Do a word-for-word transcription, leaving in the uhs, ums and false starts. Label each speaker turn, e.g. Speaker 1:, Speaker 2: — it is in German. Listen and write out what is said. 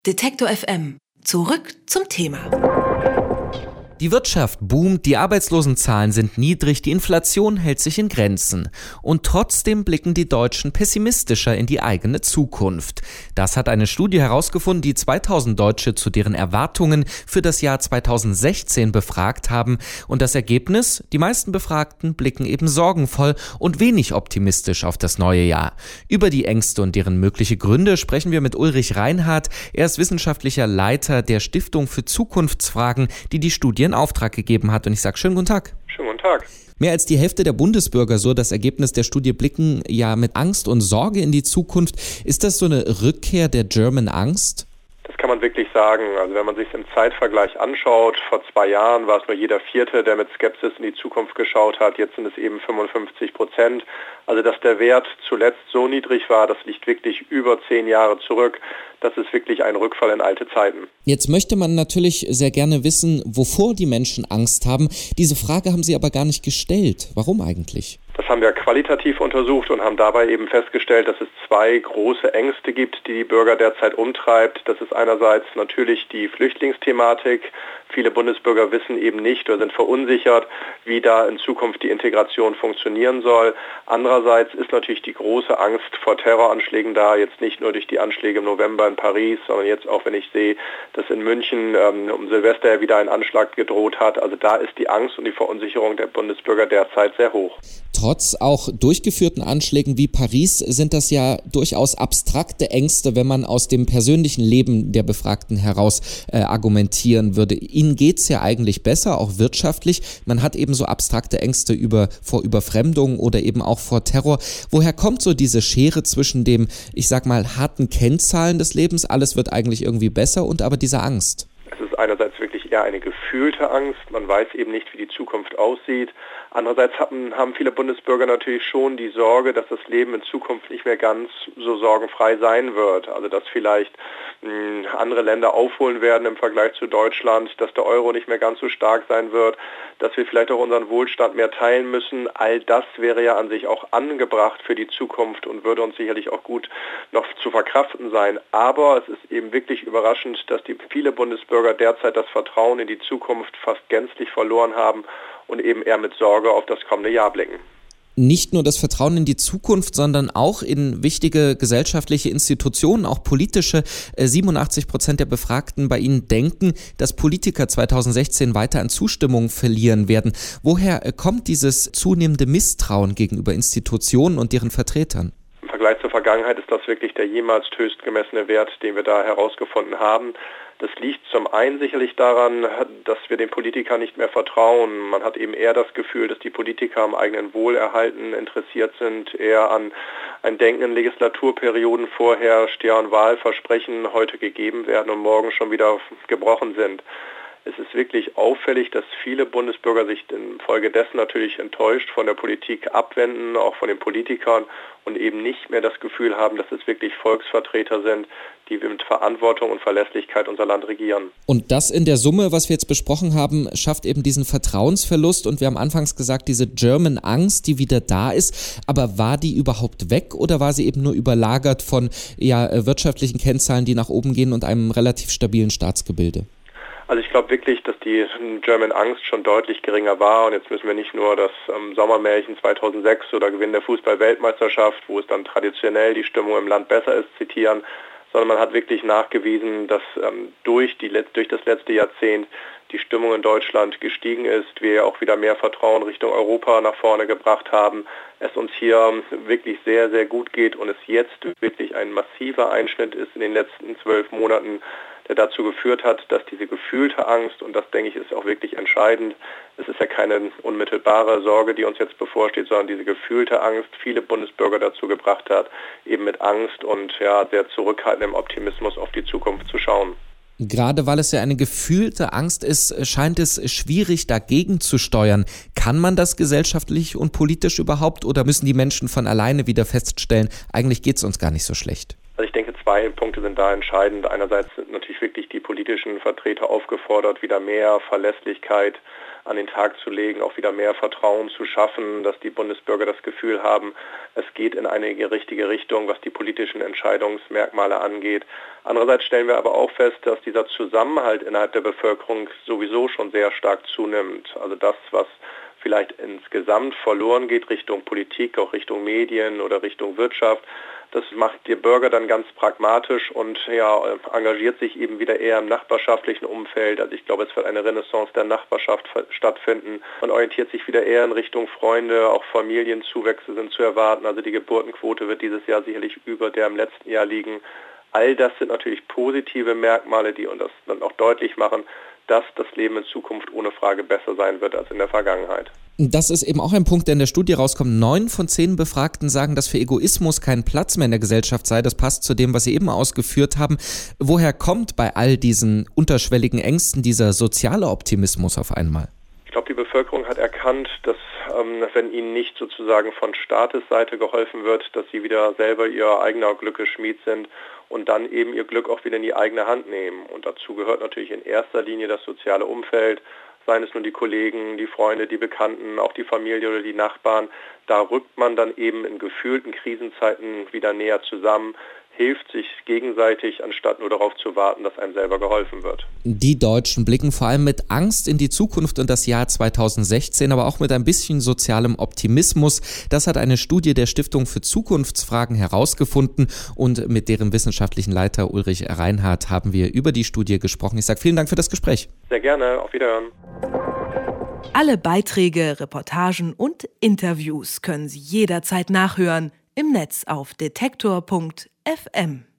Speaker 1: Detektor F M. Zurück zum Thema.
Speaker 2: Die Wirtschaft boomt, die Arbeitslosenzahlen sind niedrig, die Inflation hält sich in Grenzen. Und trotzdem blicken die Deutschen pessimistischer in die eigene Zukunft. Das hat eine Studie herausgefunden, die zweitausend Deutsche zu deren Erwartungen für das Jahr zweitausendsechzehn befragt haben. Und das Ergebnis? Die meisten Befragten blicken eben sorgenvoll und wenig optimistisch auf das neue Jahr. Über die Ängste und deren mögliche Gründe sprechen wir mit Ulrich Reinhardt. Er ist wissenschaftlicher Leiter der Stiftung für Zukunftsfragen, die die Studie in Auftrag gegeben hat. Und ich sage schönen guten Tag.
Speaker 3: Schönen guten Tag.
Speaker 2: Mehr als die Hälfte der Bundesbürger, so das Ergebnis der Studie, blicken ja mit Angst und Sorge in die Zukunft. Ist das so eine Rückkehr der German Angst?
Speaker 3: Das kann man wirklich sagen. Also wenn man sich im Zeitvergleich anschaut, vor zwei Jahren war es nur jeder Vierte, der mit Skepsis in die Zukunft geschaut hat. Jetzt sind es eben fünfundfünfzig Prozent. Also dass der Wert zuletzt so niedrig war, das liegt wirklich über zehn Jahre zurück. Das ist wirklich ein Rückfall in alte Zeiten.
Speaker 2: Jetzt möchte man natürlich sehr gerne wissen, wovor die Menschen Angst haben. Diese Frage haben Sie aber gar nicht gestellt. Warum eigentlich?
Speaker 3: Das haben wir qualitativ untersucht und haben dabei eben festgestellt, dass es zwei große Ängste gibt, die die Bürger derzeit umtreibt. Das ist einerseits natürlich die Flüchtlingsthematik. Viele Bundesbürger wissen eben nicht oder sind verunsichert, wie da in Zukunft die Integration funktionieren soll. Andererseits ist natürlich die große Angst vor Terroranschlägen da, jetzt nicht nur durch die Anschläge im November in Paris, sondern jetzt auch, wenn ich sehe, dass in München ähm, um Silvester ja wieder ein Anschlag gedroht hat. Also da ist die Angst und die Verunsicherung der Bundesbürger derzeit sehr hoch.
Speaker 2: Trotz auch durchgeführten Anschlägen wie Paris sind das ja durchaus abstrakte Ängste, wenn man aus dem persönlichen Leben der Befragten heraus äh, argumentieren würde. Ihnen geht's ja eigentlich besser, auch wirtschaftlich. Man hat eben so abstrakte Ängste über, vor Überfremdung oder eben auch vor Terror. Woher kommt so diese Schere zwischen dem, ich sag mal, harten Kennzahlen des Lebens, alles wird eigentlich irgendwie besser, und aber dieser Angst?
Speaker 3: Es ist einerseits wirklich eher eine gefühlte Angst. Man weiß eben nicht, wie die Zukunft aussieht. Andererseits haben, haben viele Bundesbürger natürlich schon die Sorge, dass das Leben in Zukunft nicht mehr ganz so sorgenfrei sein wird. Also dass vielleicht mh, andere Länder aufholen werden im Vergleich zu Deutschland, dass der Euro nicht mehr ganz so stark sein wird, dass wir vielleicht auch unseren Wohlstand mehr teilen müssen. All das wäre ja an sich auch angebracht für die Zukunft und würde uns sicherlich auch gut noch zu verkraften sein. Aber es ist eben wirklich überraschend, dass die viele Bundesbürger derzeit das Vertrauen in die Zukunft fast gänzlich verloren haben und eben eher mit Sorge auf das kommende Jahr blicken.
Speaker 2: Nicht nur das Vertrauen in die Zukunft, sondern auch in wichtige gesellschaftliche Institutionen, auch politische. siebenundachtzig Prozent der Befragten bei Ihnen denken, dass Politiker zweitausendsechzehn weiter an Zustimmung verlieren werden. Woher kommt dieses zunehmende Misstrauen gegenüber Institutionen und deren Vertretern?
Speaker 3: Im Vergleich zur Vergangenheit ist das wirklich der jemals höchst gemessene Wert, den wir da herausgefunden haben. Das liegt zum einen sicherlich daran, dass wir den Politikern nicht mehr vertrauen. Man hat eben eher das Gefühl, dass die Politiker am eigenen Wohlerhalten interessiert sind, eher an ein Denken in Legislaturperioden vorher, deren Wahlversprechen heute gegeben werden und morgen schon wieder gebrochen sind. Es ist wirklich auffällig, dass viele Bundesbürger sich infolgedessen natürlich enttäuscht von der Politik abwenden, auch von den Politikern, und eben nicht mehr das Gefühl haben, dass es wirklich Volksvertreter sind, die mit Verantwortung und Verlässlichkeit unser Land regieren.
Speaker 2: Und das in der Summe, was wir jetzt besprochen haben, schafft eben diesen Vertrauensverlust. Und wir haben anfangs gesagt, diese German Angst, die wieder da ist. Aber war die überhaupt weg oder war sie eben nur überlagert von ja, wirtschaftlichen Kennzahlen, die nach oben gehen, und einem relativ stabilen Staatsgebilde?
Speaker 3: Also ich glaube wirklich, dass die German Angst schon deutlich geringer war, und jetzt müssen wir nicht nur das ähm, Sommermärchen zweitausendsechs oder Gewinn der Fußball-Weltmeisterschaft, wo es dann traditionell die Stimmung im Land besser ist, zitieren, sondern man hat wirklich nachgewiesen, dass ähm, durch, die, durch das letzte Jahrzehnt die Stimmung in Deutschland gestiegen ist, wir ja auch wieder mehr Vertrauen Richtung Europa nach vorne gebracht haben, es uns hier wirklich sehr, sehr gut geht und es jetzt wirklich ein massiver Einschnitt ist in den letzten zwölf Monaten, der dazu geführt hat, dass diese gefühlte Angst, und das denke ich ist auch wirklich entscheidend, es ist ja keine unmittelbare Sorge, die uns jetzt bevorsteht, sondern diese gefühlte Angst viele Bundesbürger dazu gebracht hat, eben mit Angst und ja, sehr zurückhaltendem Optimismus auf die Zukunft zu schauen.
Speaker 2: Gerade weil es ja eine gefühlte Angst ist, scheint es schwierig, dagegen zu steuern. Kann man das gesellschaftlich und politisch überhaupt, oder müssen die Menschen von alleine wieder feststellen, eigentlich geht es uns gar nicht so schlecht?
Speaker 3: Also ich denke, zwei Punkte sind da entscheidend. Einerseits sind natürlich wirklich die politischen Vertreter aufgefordert, wieder mehr Verlässlichkeit an den Tag zu legen, auch wieder mehr Vertrauen zu schaffen, dass die Bundesbürger das Gefühl haben, es geht in eine richtige Richtung, was die politischen Entscheidungsmerkmale angeht. Andererseits stellen wir aber auch fest, dass dieser Zusammenhalt innerhalb der Bevölkerung sowieso schon sehr stark zunimmt. Also das, was vielleicht insgesamt verloren geht Richtung Politik, auch Richtung Medien oder Richtung Wirtschaft, das macht der Bürger dann ganz pragmatisch und ja, engagiert sich eben wieder eher im nachbarschaftlichen Umfeld. Also ich glaube, es wird eine Renaissance der Nachbarschaft stattfinden. Man orientiert sich wieder eher in Richtung Freunde, auch Familienzuwächse sind zu erwarten. Also die Geburtenquote wird dieses Jahr sicherlich über der im letzten Jahr liegen. All das sind natürlich positive Merkmale, die uns das dann auch deutlich machen, dass das Leben in Zukunft ohne Frage besser sein wird als in der Vergangenheit.
Speaker 2: Das ist eben auch ein Punkt, der in der Studie rauskommt. Neun von zehn Befragten sagen, dass für Egoismus kein Platz mehr in der Gesellschaft sei. Das passt zu dem, was Sie eben ausgeführt haben. Woher kommt bei all diesen unterschwelligen Ängsten dieser soziale Optimismus auf einmal?
Speaker 3: Ich glaube, die Bevölkerung hat erkannt, dass ähm, wenn ihnen nicht sozusagen von Staatesseite geholfen wird, dass sie wieder selber ihr eigener Glückesschmied sind und dann eben ihr Glück auch wieder in die eigene Hand nehmen. Und dazu gehört natürlich in erster Linie das soziale Umfeld, seien es nun die Kollegen, die Freunde, die Bekannten, auch die Familie oder die Nachbarn. Da rückt man dann eben in gefühlten Krisenzeiten wieder näher zusammen, hilft sich gegenseitig, anstatt nur darauf zu warten, dass einem selber geholfen wird.
Speaker 2: Die Deutschen blicken vor allem mit Angst in die Zukunft und das Jahr zweitausendsechzehn, aber auch mit ein bisschen sozialem Optimismus. Das hat eine Studie der Stiftung für Zukunftsfragen herausgefunden und mit deren wissenschaftlichen Leiter Ulrich Reinhardt haben wir über die Studie gesprochen. Ich sage vielen Dank für das Gespräch.
Speaker 3: Sehr gerne, auf Wiederhören.
Speaker 1: Alle Beiträge, Reportagen und Interviews können Sie jederzeit nachhören im Netz auf detektor punkt f m.